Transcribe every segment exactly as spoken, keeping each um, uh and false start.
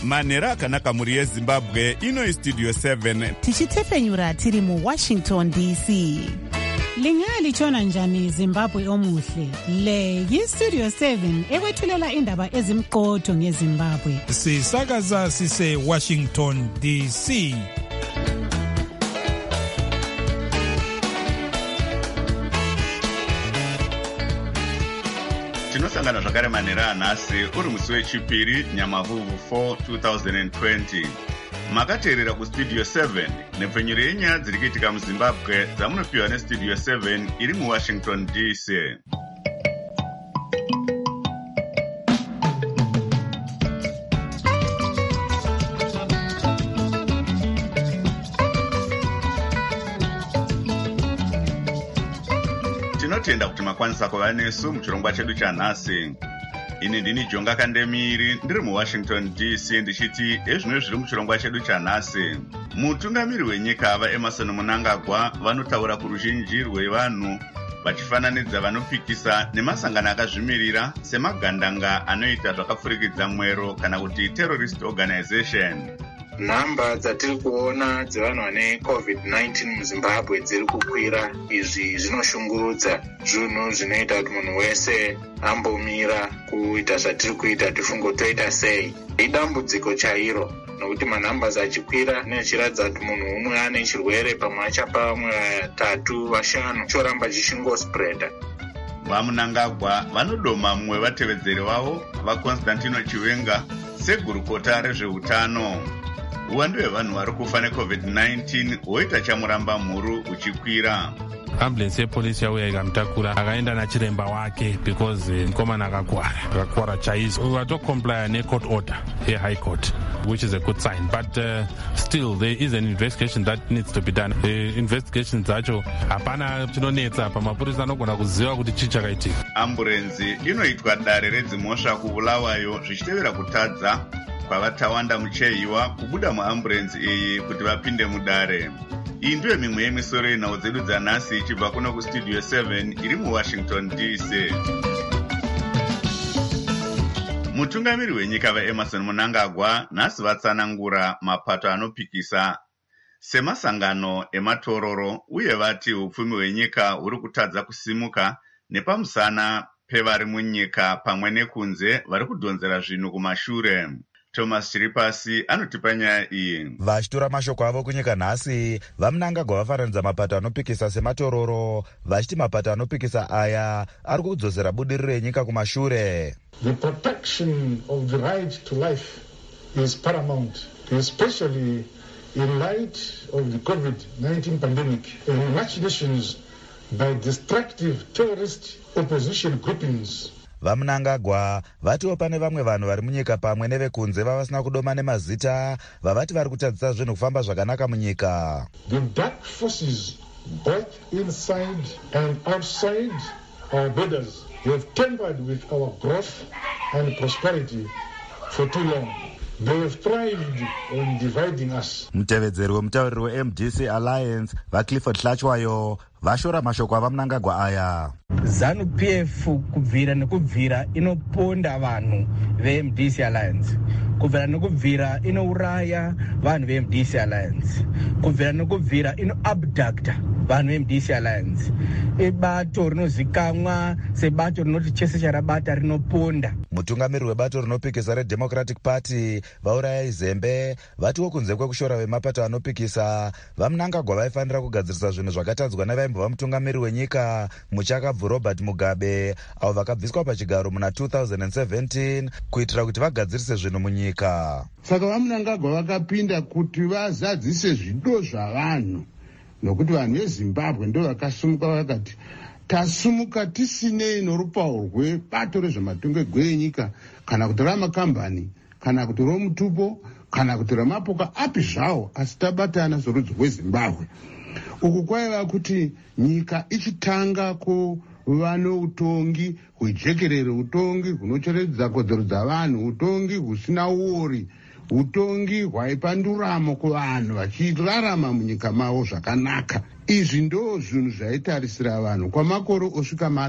manhero akanaka muri yezimbabwe. Ino istudio seven tichitefenyura tiri mu Washington D C. Lingalitshona njani Zimbabwe omuhle? Le yistudio seven ekwethulela indaba ezimqotho ngeZimbabwe. Sisakaza sise Washington D C. tinosangana zvakare manhero anhasi uri musi wechipiri Nyamavhuvhu four twenty twenty. Makateerera kustudio seven nepfenyuro yenyaya dziri kuitika muZimbabwe dzamunopiwa nestudio seven iri muWashington D C. Tinotenda kuti makwanisa kuva nesu muchirongwa chedu chanhasi. Ini ndini Jonga Kandemiri ndiri muWashington D C ndichiti ezvimwe zviri muchirongwa chedu chanhasi. Mutungamiri wenyika vaEmmerson Mnangagwa vanotaura kuruzhinji rwevanhu vachifananidza vanopikisa nemasangano akazvimirira semagandanga anoita zvakapfurikidza mwero kana kuti terrorist organization. Nhamba dzatiri kuona dzevanhu vane covid nineteen muZimbabwe dziri kukwira. Izvi zvinoshungurudza, zvinhu zvinoita kuti munhu wese ambomira kuita zvatiri kuita tifungo toita sei. Idambudziko chairo nokuti manhamba achikwira nechiradza kuti munhu umwe ane chirwere pamwe achapa vamwe vatatu vashanu choramba chishingospreda. VaMnangagwa vanodoma mumwe vatevedzeri vavo vaConstantino Chiwenga segurukota rezveutano. Uwandu hwevanhu vari kufa necovid nineteen hwoita chamuramba mhuru uchikwira. Ambulance yepolisi yauya ikamutakura akaenda nachiremba wake because mukomana akakwara akakwara chaizvo. Vatokomplya necourt order yeHigh Court, which is a good sign, but uh, still there is an investigation that needs to be done. The investigation dzacho hapana chinonetsa pamapurisa anogona kuziva kuti chii chakaitika. Amburenzi inoitwa dare redzimhosva kubulawayo zvichitevera kutadza kwavatawanda muchehiwa kubuda muamburenzi iyi kuti vapinde mudare. Iyi ndiyo mimwe yemisoro yenhau dzedu dzanhasi ichibva kuno kustudio seven iri muWashington D C. Mutungamiri wenyika vaEmmerson Mnangagwa nhasi vatsanangura mapato anopikisa semasangano ematororo uye vati upfumi hwenyika huri kutadza kusimuka nepamusana pevari munyika pamwe nekunze vari kudhonzera zvinhu kumashure. Thomas Chiripasi anotipa nyaya iyi. Vachitora mashoko avo kunyika nhasi, vaMnangagwa vafananidza mapato anopikisa sematororo, vachiti mapato anopikisa aya ari kudzosera budiriro yenyika kumashure. The protection of the right to life is paramount, especially in light of the covid nineteen pandemic and machinations by destructive terrorist opposition groupings. VaMnangagwa vatiwo pane vamwe vanhu vari munyika pamwe nevekunze vavasina kudoma nemazita vavati vari kutadzisa zvinhu kufamba zvakanaka munyika. The dark forces both inside and outside our borders have tampered with our growth and prosperity for too long. They have thrived on dividing us. Mutevedzeri wemutauriri weM D C Alliance vaClifford Hlachwayo vashora mashoko avaMnangagwa aya. ZANU P F kubvira nekubvira inoponda vanhu veM D C Alliance. Kubvira nekubvira inouraya vanhu veM D C Alliance. Kubvira nekubvira inoabducta vanhu veM D C Alliance. Ibato rinozikamwa sebato rinoti chese charabata rinoponda. Mutungamiri webato rinopikisa reDemocratic Party vauraya izembe vatiwo kunze kwekushora vemapato anopikisa vaMnangagwa vaifanira kugadzirisa zvinhu zvakatadzwa nevaimbova mutungamiri wenyika muchakabvu Robert Mugabe avo vakabviswa pachigaro muna two thousand seventeen kuitira kuti vagadzirise zvinhu munyika. Saka vaMnangagwa vakapinda kuti vazadzise zvido zvavanhu nokuti vanhu veZimbabwe ndo vakasumuka vakati tasumuka tisinei norupawo rwebato rezvematongerwo enyika kana kuti ramakambani kana kuti romutupo kana kuti ramapoka api zvawo asi tabatana sorudzi rweZimbabwe. Uku kwaiva kuti nyika ichitanga kuva noutongi hwejekerere, utongi hunocheredza kodzero dzavanhu, utongi husina uori, utongi hwaipa nduramo kuvanhu vachirarama munyika mavo zvakanaka. Izvi ndo zvinhu zvaitarisira vanhu kwamakore osvika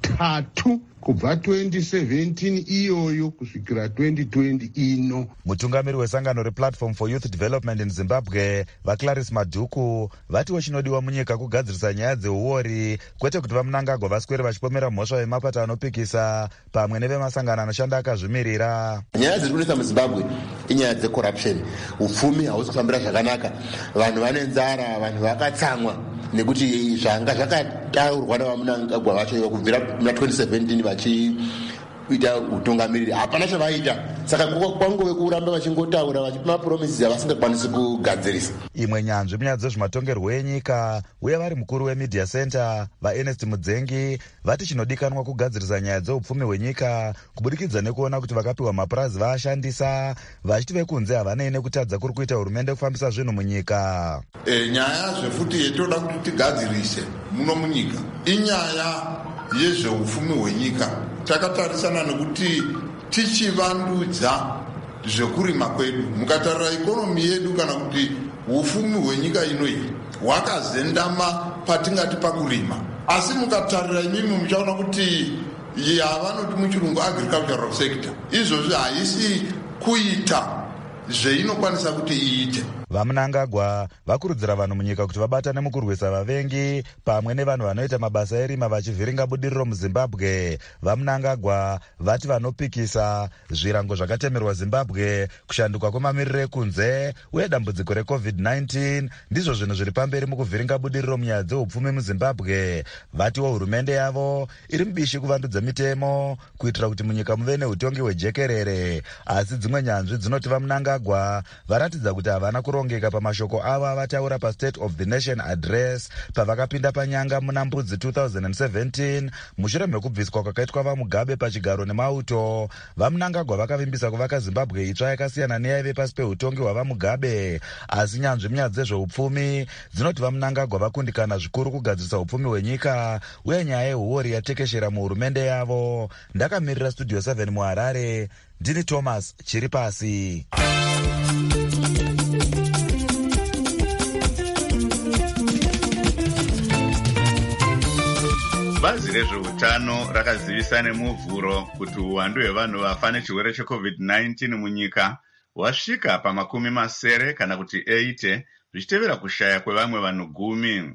katatu kubva twenty seventeen iyoyo kusvikira twenty twenty ino. Mutungamiri wesangano replatform for youth development in Zimbabwe vaClarice Madhuku vatiwo chinodiwa munyika kugadzirisa nyaya dzeuori kwete kuti vamunangagwa vaswere vachipomera mhosva vemapato anopikisa pamwe nevemasangano anoshanda akazvimirira. Nyaya dziri kunetsa muZimbabwe inyaya dzecorruption. Upfumi hausi kufambira zvakanaka, vanhu vane nzara, vanhu vakatsamwa nekuti zvanga zvakataurwa navamunangagwa vacho kubvira muna twenty seventeen vachiita utungamiriri hapana chavaita. Saka kwangove kuramba vachingotaura vachipa mapromises avasingakwanisi kugadzirisa. Imwe nyanzvi munyaya dzezvematongerwo enyika uye vari mukuru wemedia center vaErnest Mudzengi vati chinodikanwa kugadzirisa nyaya dzeupfumi hwenyika kubudikidza nekuona kuti vakapiwa mapurazi vaashandisa vachiti vekunze havanei nekutadza kuri kuita hurumende kufambisa zvinhu munyika. E, nyaya zvefuti yetoda kuti tigadzirise muno munyika inyaya yezveupfumi hwenyika. Takatarisana nekuti tichivandudza zvekurima kwedu, mukatarira ikonomi yedu kana kuti upfumi hwenyika inoyi hwakazendama patingati pakurima, asi mukatarira imimi muchaona kuti yavanoti muchirungu agricultural sector izvozvi haisi kuita zveinokwanisa kuti iite. Vamunangagwa vakurudzira vanhu munyika kuti vabatane mukurwisa vavengi pamwe nevanhu vanoita mabasa erima vachivhiringa budiriro muZimbabwe. Vamunangagwa vati vanopikisa zvirango zvakatemerwa Zimbabwe, kushanduka kwemamiriro ekunze uye dambudziko recovid nineteen ndizvo zvinhu zviri pamberi mukuvhiringa budiriro munyaya dzeupfumi muZimbabwe. Vatiwo hurumende yavo iri mubishi kuvandudza mitemo kuitira kuti munyika muve neutongi hwejekerere, asi dzimwe nyanzvi dzinoti vamunangagwa varatidza kuti havana kurongeka pamashoko ava vataura paState of the Nation Address pavakapinda panyanga muna Mbudzi two thousand seventeen mushure mekubviswa kwakaitwa vaMugabe pachigaro nemauto. Vamunangagwa vakavimbisa kuvaka Zimbabwe itsva yakasiyana neyaive pasi peutongi hwavaMugabe, asi nyanzvi munyaya dzezveupfumi dzinoti vamunangagwa vakundikana zvikuru kugadzirisa upfumi hwenyika uye nyaya yeuori yatekeshera muhurumende yavo. Ndakamirira Studio seven muHarare, ndini Thomas Chiripasi. Bazi rezveutano rakazivisa nemuvhuro kuti uwandu hwevanhu vafa nechirwere checovid nineteen munyika wasvika pamakumi masere kana kuti eighty zvichitevera kushaya kwevamwe vanhu gumi.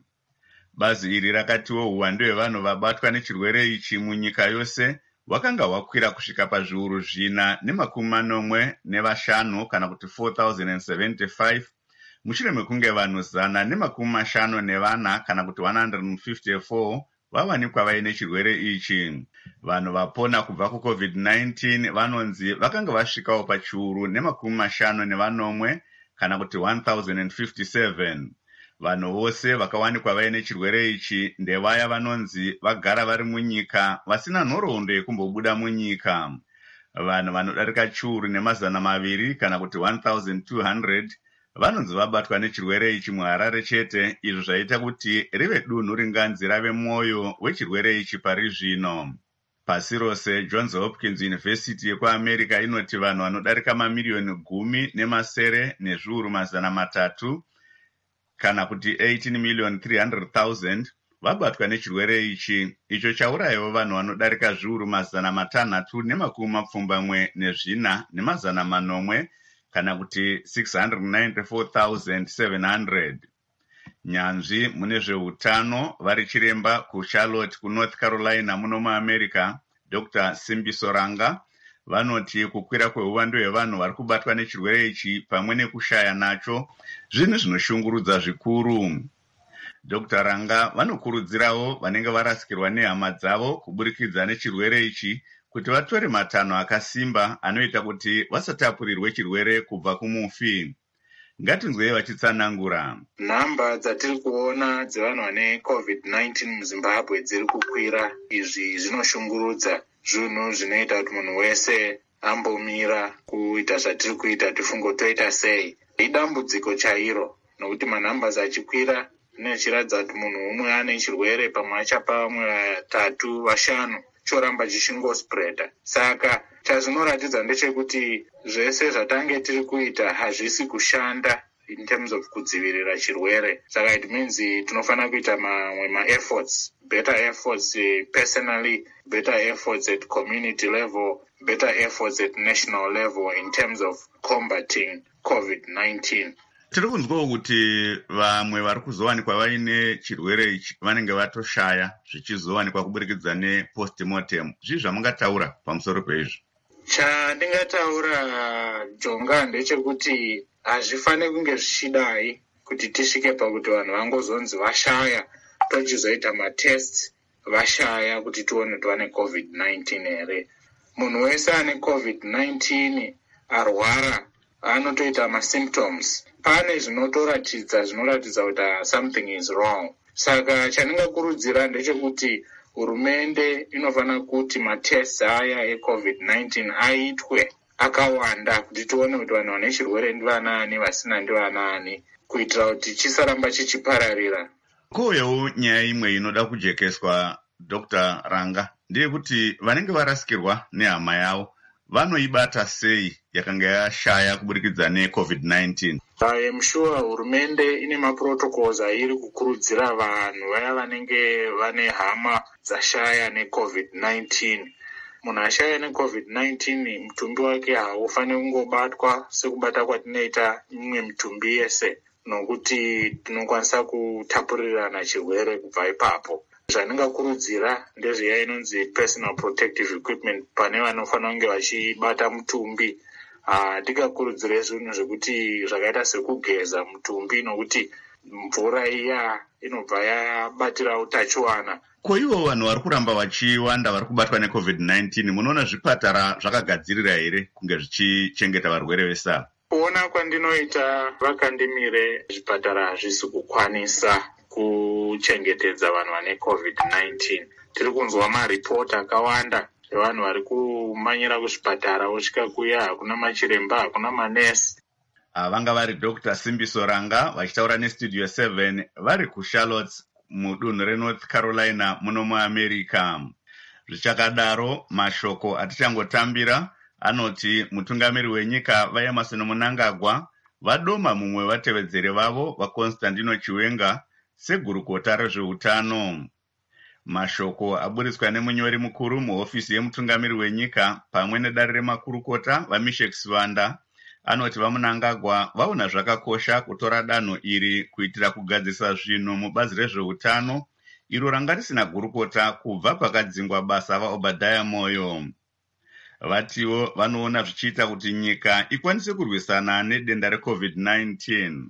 Bazi iri rakatiwo uwandu hwevanhu vabatwa nechirwere ichi munyika yose wakanga wakwira kusvika pazviuru zvina nemakumi manomwe nevashanu kana kuti four thousand seventy-five mushure mekunge vanhu zana nemakumi mashanu nevana kana kuti one hundred fifty-four vavanikwa vaine chirwere ichi. Vanhu vapona kubva kucovid nineteen vanonzi vakanga vasvikawo pachiuru nemakumi mashanu nevanomwe kana kuti one thousand fifty-seven. Vanhu vose vakawanikwa vaine chirwere ichi ndevaya vanonzi vagara vari munyika vasina nhoroondo yekumbobuda munyika. Vanhu vanodarika chiuru nemazana maviri kana kuti one thousand two hundred vanonzi vabatwa nechirwere ichi muHarare chete, izvo zvaita kuti rive dunhu ringanzi rave mwoyo wechirwere ichi pari zvino. Pasi rose Johns Hopkins University yekuAmerica inoti vanhu vanodarika mamiliyoni gumi nemasere nezviuru mazana matatu kana kuti eighteen million three hundred thousand vabatwa nechirwere ichi, icho chaurayiwo vanhu vanodarika zviuru mazana matanhatu nemakumi mapfumbamwe nezvina nemazana manomwe kana kuti six hundred ninety-four thousand seven hundred. Nyanzvi mune zveutano vari chiremba kuCharlotte kuNorth Carolina muno muAmerica Doctor Simbiso Ranga vanoti kukwira kweuwandu hwevanhu vari kubatwa nechirwere ichi pamwe nekushaya nacho zvinhu zvinoshungurudza zvikuru. Doctor Ranga vanokurudzirawo vanenge varasikirwa nehama dzavo kuburikidza nechirwere ichi kuti vatore matanho akasimba anoita kuti vasatapurirwe chirwere kubva kumufi. Ngatinzwei vachitsanangura. Nhamba dzatiri kuona dzevanhu vane covid nineteen muZimbabwe dziri kukwira. Izvi zvinoshungurudza, zvinhu zvinoita kuti munhu wese ambomira kuita zvatiri kuita tifungo toita sei. Idambudziko chairo nokuti manhamba achikwira zvinochiratidza kuti munhu umwe ane chirwere pamwe achapa vamwe vatatu vashanu choramba chichingospreda. Saka chazvinoratidza ndechekuti zvese zvatange tiri kuita hazvisi kushanda. in terms of kudzivirira chirwere. Saka it means tinofanira kuita mamwe ma-efforts, better efforts uh, personally, better efforts at community level, better efforts at national level in terms of combating covid nineteen. Tiri kunzwawo kuti vamwe vari kuzowanikwa vaine chirwere ichi vanenge vatoshaya zvichizowanikwa kuburikidza nepostmortem. Zvii zvamungataura pamusoro peizvi? Chandingataura Jonga ndechekuti hazvifaniri kunge zvichidai kuti tisvike pakuti vanhu vangozonzi vashaya tochizoita matests vashaya kuti tione kuti vane covid nineteen here. Munhu wese ane covid nineteen arwara anotoita masymptoms. Pane zvinotoratidza zvinoratidza kuti something is wrong. Saka chandingakurudzira ndechekuti hurumende inofanira kuti matests aya ecovid nineteen aitwe akawanda kuti tione kuti vanhu vane chirwere ndivanaani vasina ndivanaani kuitira kuti chisaramba chichipararira. Kouyawo nyaya imwe inoda kujekeswa Doctor Ranga ndeyekuti vanenge varasikirwa nehama yavo vanoibata sei yakanga yashaya kuburikidza necovid nineteen? I am sure hurumende ine maprotocols airi kukurudzira vanhu vaya vanenge vane hama dzashaya necovid nineteen. Munhu ashaya necovid nineteen mutumbi wake haufaniri kungobatwa sekubata kwatinoita imwe mitumbi yese, nokuti tinokwanisa kutapurirana chirwere kubva ipapo. Zvandingakurudzira ndezveya inonzi personal protective equipment pane vanofanira kunge vachibata mutumbi. Ndingakurudzira zvinhu zvekuti zvakaita sekugeza mutumbi nokuti mvura iya inobva yabatira utachiwana. Ko ivo vanhu vari kuramba vachiwanda vari kubatwa necovid nineteen, munoona zvipatara zvakagadzirira here kunge zvichichengeta varwere vese? Kuona kwandinoita vakandimire zvipatara hazvisi kukwanisa kuchengetedza vanhu vane covid nineteen. Tiri kunzwa maripoti akawanda evanhu vari kumanyira kuzvipatara vosvika kuya hakuna machiremba, hakuna manesi. Vanga vari Doctor Simbiso Ranga vachitaura nestudio seven vari kuCharlotte mudunhu reNorth Carolina muno muAmerica. Zvichakadaro, mashoko atichangotambira anoti mutungamiri wenyika vaEmmerson Mnangagwa vadoma mumwe vatevedzere vavo vaConstantino Chiwenga segurukota rezveutano. Mashoko aburitswa nemunyori mukuru muhofisi yemutungamiri wenyika pamwe nedare remakurukota vaMishek Sivanda anoti vaMnangagwa vaona zvakakosha kutora danho iri kuitira kugadzisa zvinhu mubazi rezveutano iro ranga risina gurukota kubva pakadzingwa basa vaObadiah Moyo. Vatiwo vanoona zvichiita kuti nyika ikwanise kurwisana nedenda recovid nineteen.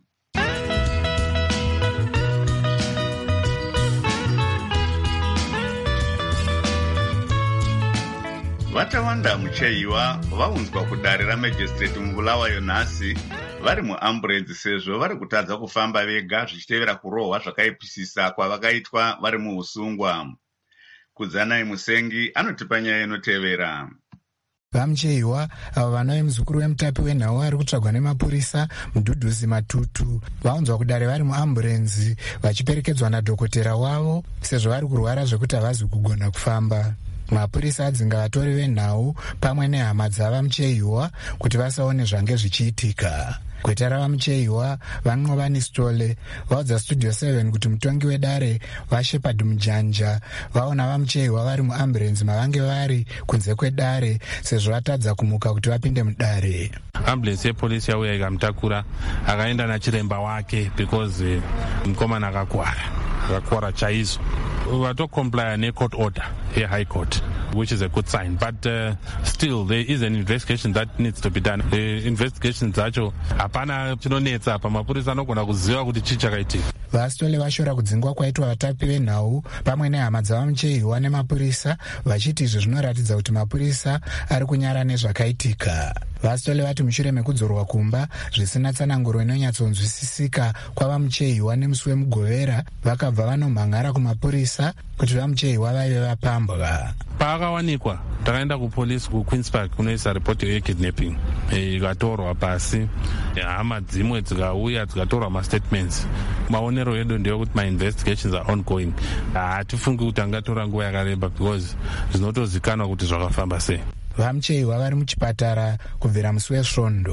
Vatawanda mucheiwa vaunzwa kudare ramajistrate mubulawayo nhasi vari muamburenzi sezvo vari kutadza kufamba vega zvichitevera kurohwa zvakaipisisa kwavakaitwa vari muusungwa. Kudzanai Musengi anotipa nyaya inotevera. Vamucheiwa avo vana vemuzukuru wemutapi wenhau ari kutsvagwa nemapurisa mudhudhuzi matutu vaunzwa kudare vari muamburenzi vachiperekedzwa nadhokotera wavo sezvo vari kurwara zvekuti havazi kugona kufamba. Mapurisa adzinga vatori venhau pamwe nehama dzavamucheiwa kuti vasaone zvange zvichiitika. Gweta ravamucheiwa vaNqobani Stole vaudza studio seven kuti mutongi wedare vaShepard Mujanja vaona vamucheiwa vari muamburenzi mavange vari kunze kwedare sezvo vatadza kumuka kuti vapinde mudare. Ambulensi yepolisi yauya ikamutakura akaenda nachiremba wake because uh, mukomana akakwara akakwara chaizvo. Vatokomplya necourt order yeHigh Court, which is a good sign, but uh, still there is an investigation that needs to be done. The investigation dzacho hapana chinonetsa apa, mapurisa anogona kuziva kuti chii chakaitika. VaStole vashora kudzingwa kwaitwa vatapi venhau pamwe nehama dzavamucheiwa nemapurisa vachiti izvo zvinoratidza kuti mapurisa ari kunyara nezvakaitika. VaStole vati mushure mekudzorwa kumba zvisina tsananguro inonyatsonzwisisika kwavamucheiwa nemusi wemugovera vakabva vanomhangara kumapurisa kuti vamucheiwa vaive vapambwa. Paakawanikwa takaenda kupolisi kuQueenspark kunoisa ripoti yekidnapping ikatorwa pasi, hama dzimwe dzikauya dzikatorwa mastatements. Maonero edu ndeyekuti mainvestigations are ongoing. Hatifungi kuti angatora nguva yakareba because zvinotozikanwa kuti zvakafamba sei. Vamucheiwa vari muchipatara kubvira musi wesvondo.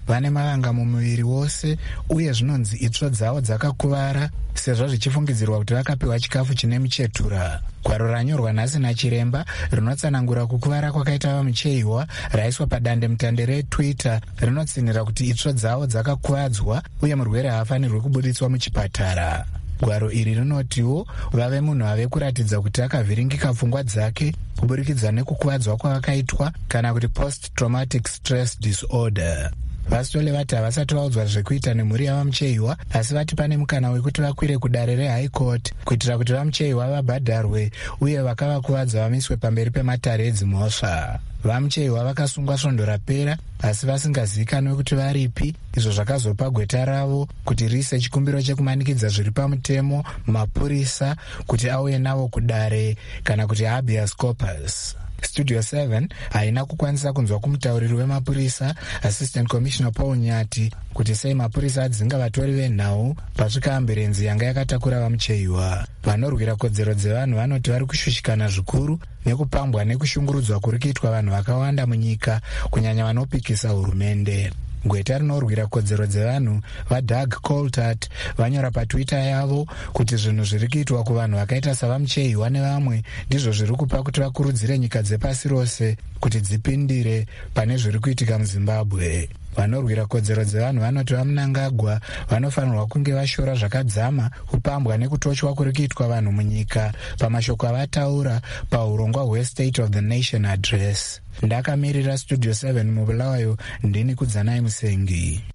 vane mavanga mumuviri wose uye zvinonzi itsvo dzavo dzakakuvara sezvo zvichifungidzirwa kuti vakapiwa chikafu chine muchetura. Gwaro ranyorwa nhasi nachiremba rinotsanangura kukuvara kwakaita vamucheiwa raiswa padandemutande retwitter rinotsinhira kuti itsvo dzavo dzakakuvadzwa uye murwere haafanirwi kubuditswa muchipatara. Gwaro iri rinotiwo vave munhu ave kuratidza kuti akavhiringika pfungwa dzake kuburikidza nekukuvadzwa kwavakaitwa kana kuti post traumatic stress disorder. Vasitole vati havasati vaudzwa zvekuita nemhuri yavamucheiwa, asi vati pane mukana wekuti vakwire kudare rehigh court kuitira kuti vamucheiwa vabhadharwe uye vakavakuvadza vamiswe pamberi pematare edzimhosva. Vamucheiwa vakasungwa svondo rapera asi vasingazivikanwe kuti varipi, izvo zvakazopa gweta ravo kuti riise chikumbiro chekumanikidza zviri pamutemo mapurisa kuti auye navo kudare kana kuti habeas corpus. Studio seven haina kukwanisa kunzwa kumutauriri wemapurisa Assistant Commissioner Paul Nyati kuti sei mapurisa adzinga vatori venhau pasvika amburenzi yanga yakatakura vamucheiwa. Vanorwira kodzero dzevanhu vanoti vari kushushikana zvikuru nekupambwa nekushungurudzwa kuri kuitwa vanhu vakawanda munyika, kunyanya vanopikisa hurumende. Gweta rinorwira kodzero dzevanhu vaDoug Coltart vanyora patwitter yavo kuti zvinhu zviri kuitwa kuvanhu vakaita savamucheiwa nevamwe ndizvo zviri kupa kuti vakurudzire nyika dzepasi rose kuti dzipindire pane zviri kuitika muZimbabwe. Vanorwira kodzero dzevanhu vanoti vaMnangagwa vanofanirwa kunge vashora zvakadzama kupambwa nekutochwa kuri kuitwa vanhu munyika pamashoko avataura paurongwa hweState of the Nation Address. Ndakamirira Studio seven mubulawayo, ndini Kudzanai Musengi.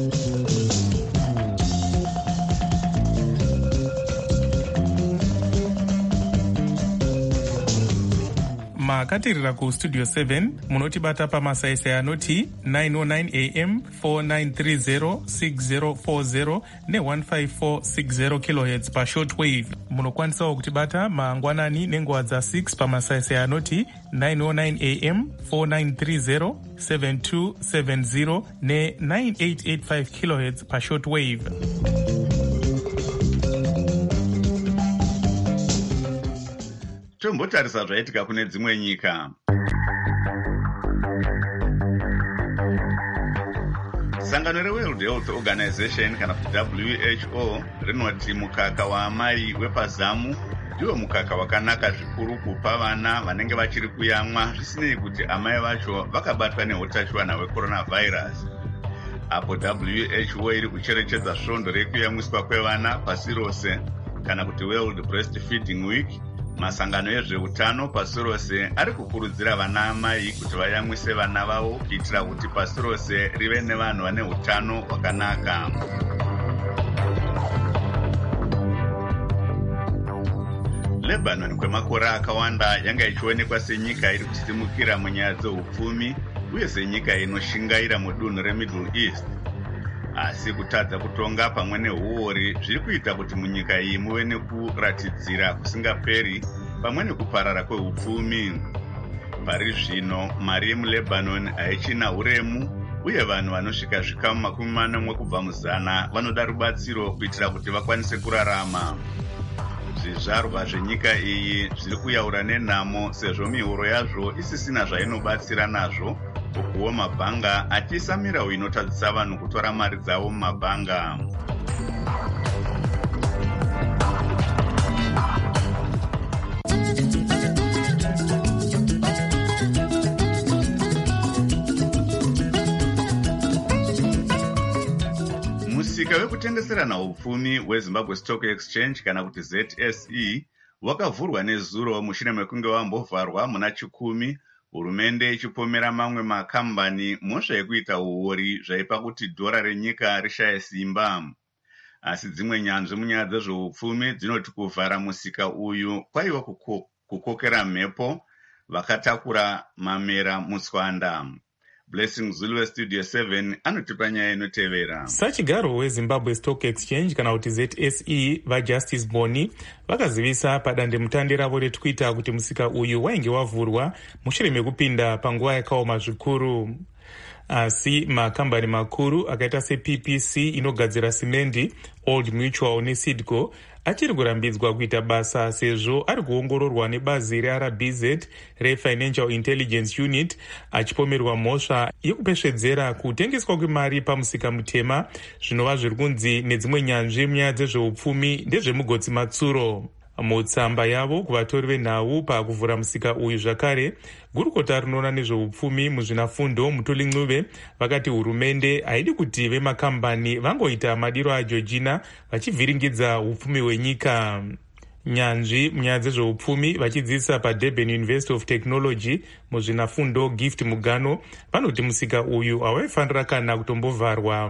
makatirira kustudio seven munotibata pamasaisai anoti nine oh nine a m four nine three zero six zero four zero ne one five four six zero kilohertz pashortwave. Munokwanisawo kutibata mangwanani nenguva dza six pamasaisai anoti nine oh nine a m four nine three zero seven two seven zero ne nine eight eight five kilohertz pashortwave. Tombotarisa zvaitika kune dzimwe nyika. Sangano reWorld Health Organization kana kuti W H O rinoti mukaka waamai wepazamu ndiwo mukaka wakanaka zvikuru kupa vana vanenge vachiri kuyamwa zvisinei kuti amai vacho vakabatwa neutachiwana hwecoronavirus. Apo W H O iri kucherechedza svondo rekuyamwiswa kwevana pasi rose kana kuti World Breastfeeding Week, masangano ezveutano pasi rose ari kukurudzira vana amai kuti vayamwise vana vavo kuitira kuti pasi rose rive nevanhu vane utano hwakanaka. Lebanon kwemakore akawanda yanga ichionekwa senyika iri kusimukira munyaya dzeupfumi uye senyika inoshingaira mudunhu reMiddle East. Asi kutadza kutonga pamwe neuori zviri kuita kuti munyika iyi muve nekuratidzira kusingaperi pamwe nekuparara kweupfumi. Pari zvino mari yemuLebanon haichina uremu uye vanhu vanosvika zvikamu makumi manomwe kubva muzana vanoda rubatsiro kuitira kuti vakwanise kurarama. Zvizvarwa zvenyika iyi zviri kuyaura nenhamo sezvo mihoro yazvo isisina zvainobatsira nazvo, ukuwo mabhanga achiisa mirau inotadzisa vanhu kutora mari dzavo mumabhanga. Musika wekutengeserana upfumi weZimbabwe Stock Exchange kana kuti Z S E wakavhurwa nezuro mushure mekunge wambovharwa muna chikumi, hurumende ichipomera mamwe makambani mhosva yekuita uori zvaipa kuti dhora renyika rishaye simba. Asi dzimwe nyanzvi munyaya dzezveupfumi dzinoti kuvhara musika uyu kwaiva kuko, kukokera mhepo vakatakura mamera mutswanda. Blessing Zulu Studio seven anotipa nyaya inotevera. Sachigaro weZimbabwe Stock Exchange kana kuti Z S E vaJustice Boni vakazivisa padandemutande ravo reTwitter kuti musika uyu wainge wavhurwa mushure mekupinda panguva yakaoma zvikuru. asi makambani makuru akaita seP P C inogadzira simendi, Old Mutual neSidco achiri kurambidzwa kuita basa sezvo ari kuongororwa nebazi reR B Z reFinancial Intelligence Unit achipomerwa mhosva yekupesvedzera kutengeswa kwemari pamusika mutema zvinova zviri kunzi nedzimwe nyanzvi munyaya dzezveupfumi ndezvemugotsi Matsuro. Mutsamba yavo kuvatori venhau pakuvhura musika uyu zvakare, gurukota rinoona nezveupfumi muzvinafundo Mutuli Ncube vakati hurumende haidi kuti vemakambani vangoita madiro aJeorgina vachivhiringidza upfumi hwenyika. Nyanzvi munyaya dzezveupfumi vachidzidzisa paDurban University of Technology muzvinafundo Gift Mugano vanoti musika uyu hawaifanira kana kutombovharwa.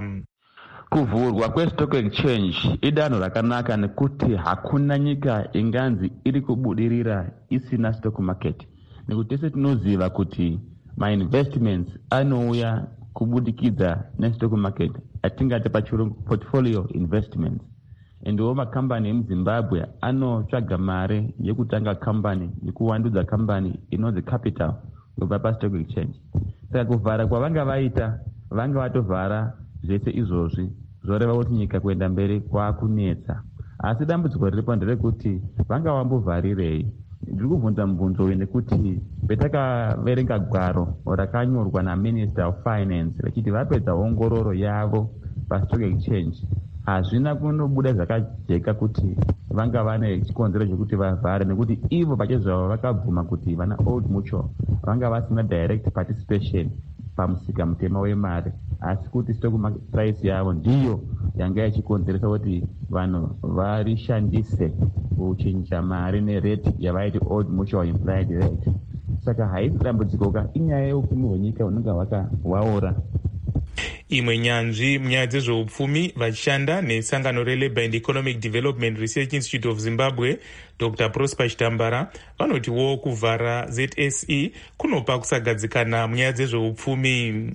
Kuvhurwa kwestock exchange idanho rakanaka nekuti hakuna nyika inganzi iri kubudirira isina stock market, nekuti tese tinoziva kuti ma-investments anouya kubudikidza nestock market atingati pachirungu portfolio investments. Endiwo makambani emuZimbabwe anotsvaga mare yekutanga kambani yekuwandudza kambani inonzi capital kubva pastock exchange. Saka kuvhara kwavanga vaita vanga vatovhara zvese izvozvi zvoreva kuti nyika kuenda mberi kwakunetsa. Asi dambudziko riripo nderekuti vanga vambovharirei. Ndiri kubvunza mubvunzo uyu nekuti petakaverenga gwaro rakanyorwa naMinister of Finance rechiti vapedza ongororo yavo pastock exchange hazvina kunobuda zvakajeka kuti vanga vane chikonzero chekuti vavhare, nekuti ivo pachezvavo vakabvuma kuti vana Old Mutual vanga vasina direct participation pamusika mutema wemari, asi kuti stock price yavo ndiyo yanga yachikonzeresa kuti vanhu varishandise kuchinja mari nerate yavaiti Old Mutual implied rate. Saka haisi dambudziko, inyaya yeupfumi hwenyika hunenge hwakawaora. Imwe nyanzvi munyaya dzezveupfumi vachishanda nesangano reLabour and Economic Development Research Institute of Zimbabwe, Doctor Prosper Chitambara vanotiwo kuvhara Z S E kunopa kusagadzikana munyaya dzezveupfumi.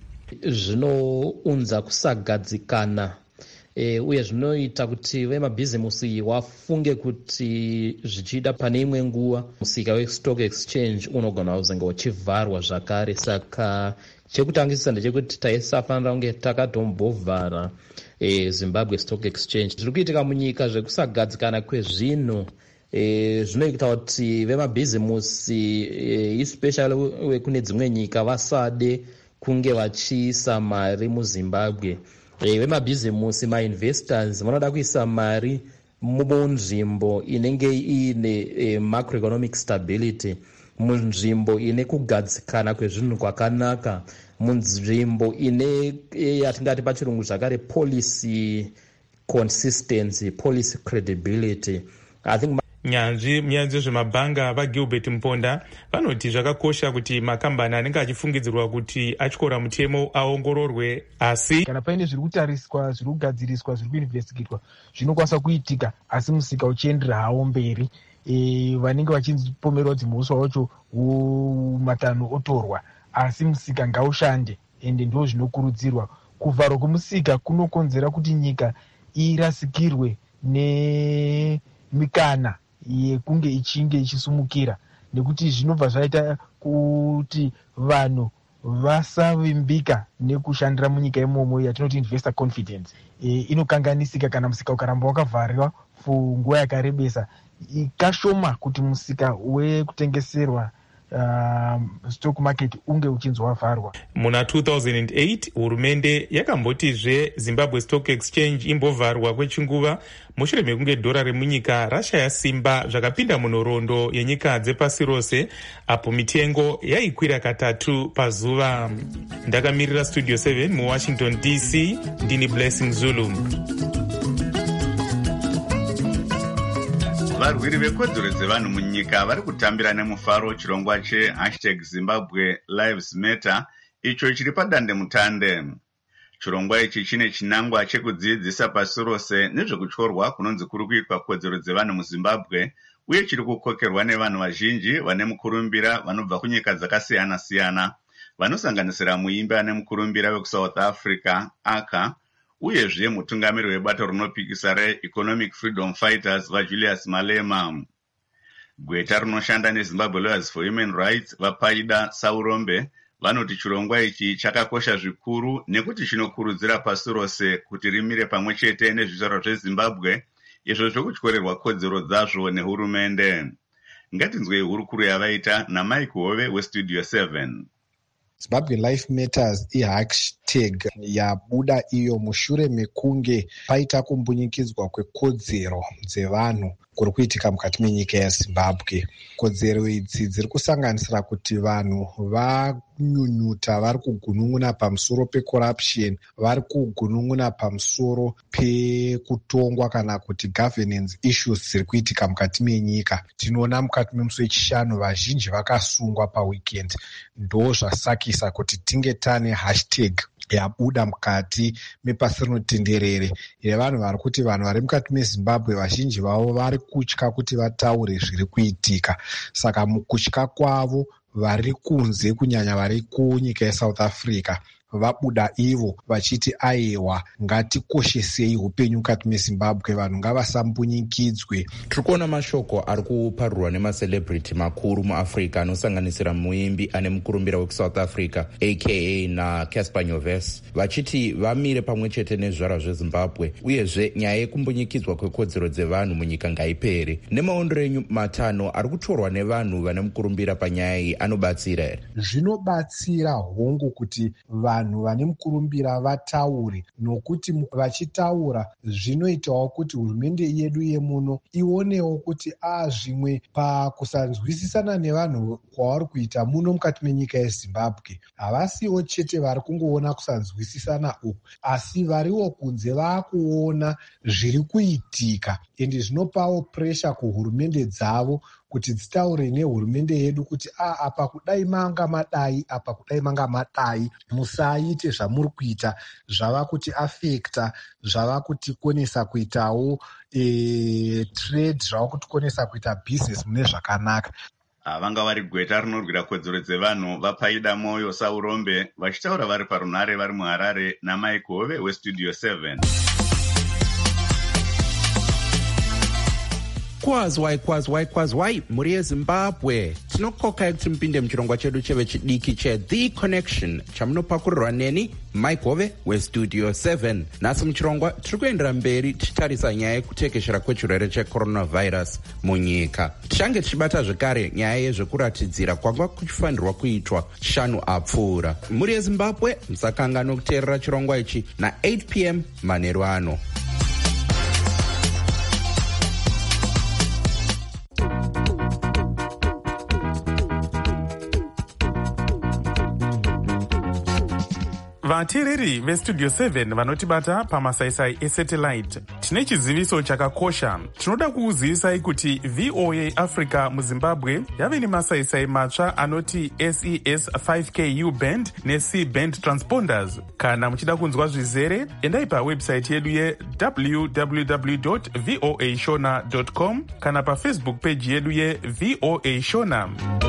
Zvinounza kusagadzikana e, uye zvinoita kuti vemabhizimusi wafunge kuti zvichida pane imwe nguva musika westock exchange unogona kuzenge uchivharwa zvakare. Saka chekutangisisa ndechekuti taisafanira kunge takatombovhara e, Zimbabwe Stock Exchange. Zviri kuitika munyika zvekusagadzikana kwezvinhu e, zvinoita kuti vemabhizimusi e, especially wekune dzimwe nyika vasade kunge vachiisa mari muZimbabwe. E, vemabhizimusi ma-investors vanoda kuisa mari munzvimbo inenge ine e, macroeconomic stability, munzvimbo ine kugadzikana kwezvinhu kwakanaka, munzvimbo ine yatingati pachirungu zvakare policy consistency, policy credibility. I think nyanzvi munyaya dzezvemabhanga vaGilbert Mponda vanoti zvakakosha kuti makambani anenge achifungidzirwa kuti atyora mutemo aongororwe, asi kana paine zviri kutariswa, zviri kugadziriswa, zviri kuinvestigitwa zvinokwanisa kuitika asi musika uchiendera hawo mberi. E, vanenge vachipomerwa kuti mhosva wacho matanho otorwa, asi musika ngaushande, ende ndo zvinokurudzirwa. Kuvharwa kwemusika kunokonzera kuti nyika irasikirwe nemikana yekunge ichinge ichisumukira, nekuti zvinobva zvaita kuti vanhu vasavimbika nekushandira munyika imomo yatinoti investor confidence. E, inokanganisika kana musika ukaramba wakavharwa funguva yakarebesa. Ikashoma kuti musika wekutengeserwa uh, stock market unge uchinzi wavharwa. Muna two thousand eight hurumende yakambotizve Zimbabwe Stock Exchange imbovharwa kwechinguva mushure mekunge dhora remunyika rashaya simba zvakapinda munhoroondo yenyika dzepasi rose, apo mitengo yaikwira katatu pazuva. Ndakamirira Studio seven muWashington D C, ndini Blessing Zulu. Varwiri vekodzero dzevanhu munyika vari kutambira nemufaro chirongwa che hashtag Zimbabwe Lives Matter icho chiri padande mutande. Chirongwa ichi chine chinangwa chekudzidzisa pasi rose nezvekutyorwa kunonzi kuri kuitwa kodzero dzevanhu muZimbabwe, uye chiri kukokerwa nevanhu vazhinji vane mukurumbira vanobva kunyika dzakasiyana siyana, vanosanganisira muimbi ane mukurumbira wekuSouth Africa Aka, uyezve mutungamiri webato rinopikisa reEconomic Freedom Fighters vaJulius Malema. Gweta rinoshanda neZimbabwe Lawyers for Human Rights vaPaida Saurombe vanoti chirongwa ichi chakakosha zvikuru nekuti chinokurudzira pasi rose kuti rimire pamwe chete nezvizvarwa zvezimbabwe izvo zvokutyorerwa kodzero dzazvo nehurumende. Ngatinzwei hurukuru yavaita naMike Hove westudio seven. Zimbabwe Life Matters ihashtag yabuda iyo mushure mekunge paita kumbunyikidzwa kwekodzero dzevanhu kuri kuitika mukati menyika yaZimbabwe. Kodzero idzi dziri kusanganisira kuti vanhu vanyunyuta, vari kugunun'una pamusoro pecorruption, vari kugunun'una pamusoro pekutongwa kana kuti governance issues dziri kuitika mukati menyika. Tinoona mukati memusi wechishanu vazhinji vakasungwa paweekend. Ndo zvasakisa kuti tinge tane hashtag yabuda mukati mepasi rinotenderere yevanhu vari kuti vanhu vari mukati meZimbabwe vazhinji vavo vari kutya kuti vataure zviri kuitika. Saka mukutya kwavo vari kunze, kunyanya vari kunyika yeSouth Africa, vabuda ivo vachiti aiwa ngatikoshesei upenyu mukati meZimbabwe, vanhu ngavasambunyikidzwe. Tiri kuona mashoko ari kuparurwa nemaselebrity makuru muAfrica anosanganisira muimbi ane mukurumbira wekuSouth Africa aka naCaspar Nyovest vachiti vamire pamwe chete nezvara zveZimbabwe, uyezve nyaya yekumbunyikidzwa kwekodzero dzevanhu munyika ngaipere. Nemaondero enyu matano ari kutorwa nevanhu vane mukurumbira panyaya iyi anobatsira here? Zvinobatsira hongu kuti vanhu vane mukurumbira vataure, nokuti vachitaura zvinoitawo kuti hurumende yedu yemuno ionewo kuti a zvimwe pakusanzwisisana nevanhu kwavari kuita muno mukati menyika yeZimbabwe. Havasiwo chete vari kungoona kusanzwisisana uku, asi variwo kunze vaakuona zviri kuitika, ende zvinopawo presha kuhurumende dzavo kuti dzitaure nehurumende yedu kuti a apa kudai manga madai, apa kudai manga madai, musaite zvamuri kuita zvava kuti afekta, zvava kutikonesa kuitawo e, trade, zvava kutikonesa kuita business mune zvakanaka. Vanga vari gweta rinorwira kodzero dzevanhu vapaida moyo Saurombe vachitaura vari parunhare vari muHarare naMike Hove westudio seven. Kwazwai kwazwai kwazwai muri yeZimbabwe, tinokokai kuti mupinde muchirongwa chedu cheve chidiki cheThe Connection chamunopakurirwa neni Mike Hove westudio seven. Nhasi muchirongwa tiri kuendera mberi tichitarisa nyaya yekutekeshera kwechirwere checoronavirus munyika. Tichange tichibata zvekare nyaya yezvekuratidzira kwanga kuchifanirwa kuitwa shanu apfuura. Muri yeZimbabwe musakanga nokuteerera chirongwa ichi na eight p m manheru ano. vateereri vestudio seven vanotibata pamasaisai esatellite, tine chiziviso chakakosha. Tinoda kukuzivisai kuti V O A Africa muZimbabwe yave nemasaisai matsva anoti S E S five K U band neC band transponders. Kana muchida kunzwa zvizere, endai pawebsite yedu ye w w w dot voa shona dot com kana pafacebook page yedu ye V O A Shona.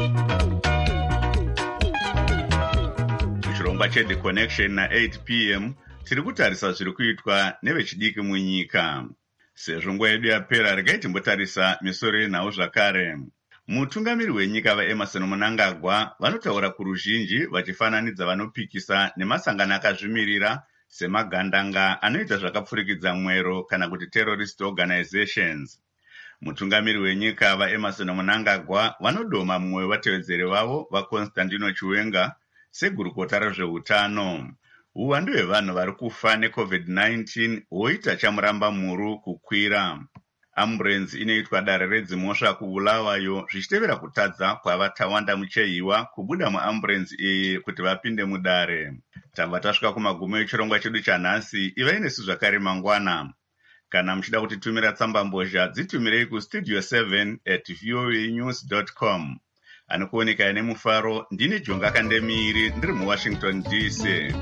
Chirongwa cheThe Connection na eight p m tiri kutarisa zviri kuitwa nevechidiki munyika. Sezvo nguva yedu yapera, regai timbotarisa misoro yenhau zvakare. Mutungamiri wenyika vaEmmerson Mnangagwa vanotaura kuruzhinji vachifananidza vanopikisa nemasangano akazvimirira semagandanga anoita zvakapfurikidza mwero kana kuti terrorist organizations. Mutungamiri wenyika vaEmmerson Mnangagwa vanodoma mumwe wevatevedzeri vavo vaConstantino Chiwenga segurukota rezveutano. Uwandu hwevanhu vari kufa necovid nineteen hwoita chamuramba muru kukwira. Amburenzi inoitwa dare redzimosva kuBulawayo zvichitevera kutadza kwavatawanda muchehiwa kubuda muamburenzi iyi kuti vapinde mudare. Tabva tasvika kumagumo echirongwa chedu chanhasi. Ivai nesu zvakare mangwana. Kana muchida kutitumira tsamba mbozha, dzitumirei kustudio seven at voa news dot com. Anokuoneka nemufaro, ndini Jonga Kandemiri ndiri muWashington D C.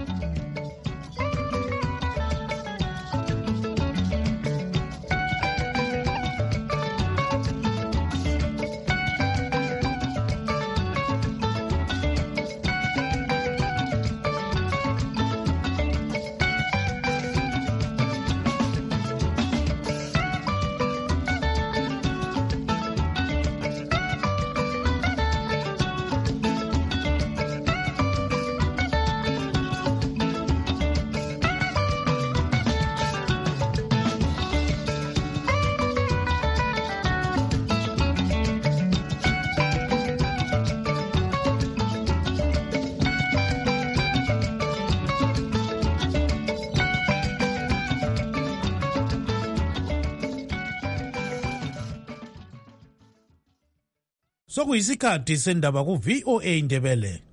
sokuyisikhathi sendaba ku-V O A Ndebele.